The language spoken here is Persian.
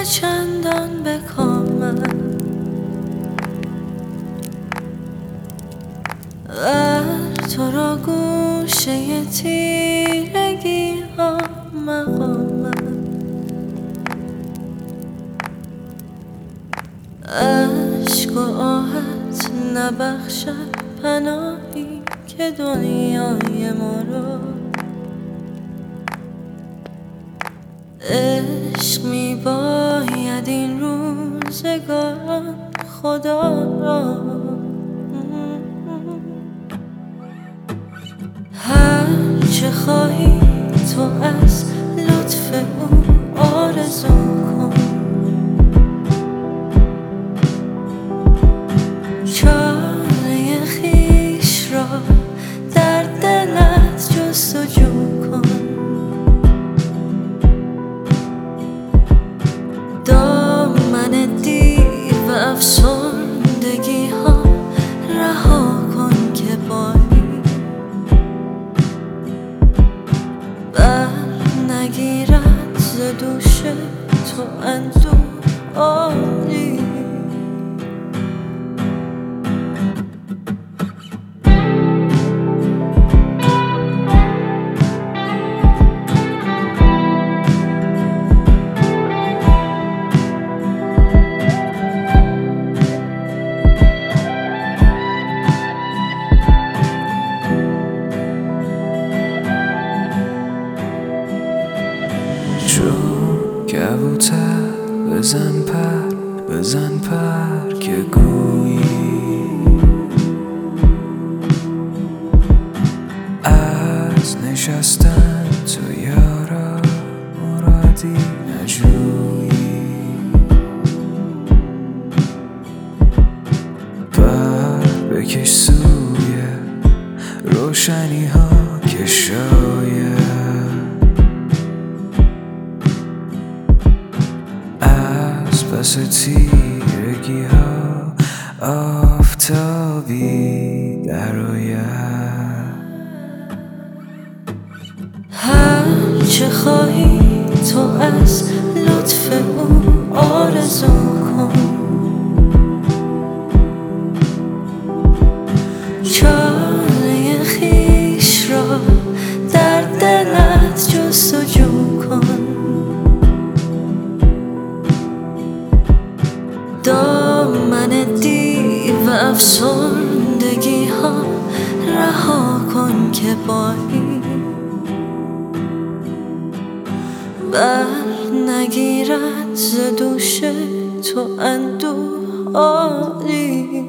چندان بکامم تو را گوشه تیرگی ها مقامم عشق و آهت نبخشد پناهی که دنیای ما را عشق می باید این روزگاران خدا را هر چه خواهی تو از لطف او آرزو کن چاره خویش را در دلت جستجو کن دامن دیو افسردگی ها رها کن که باری بر نگیرد ز دوش تو اندوه عالی کبوتر بزن پر که گویی از نشستن تو یارا مرادی نجویی پر بکش سوی روشنی ها که شاید پس تیرگی ها آفتابی درآید هر چه خواهی تو از لطف او آرزو کن چاره خویش را در دلت جستجو کن دامن دیو افسردگی ها رها کن که باری بر نگیرد ز دوش تو اندوه عالی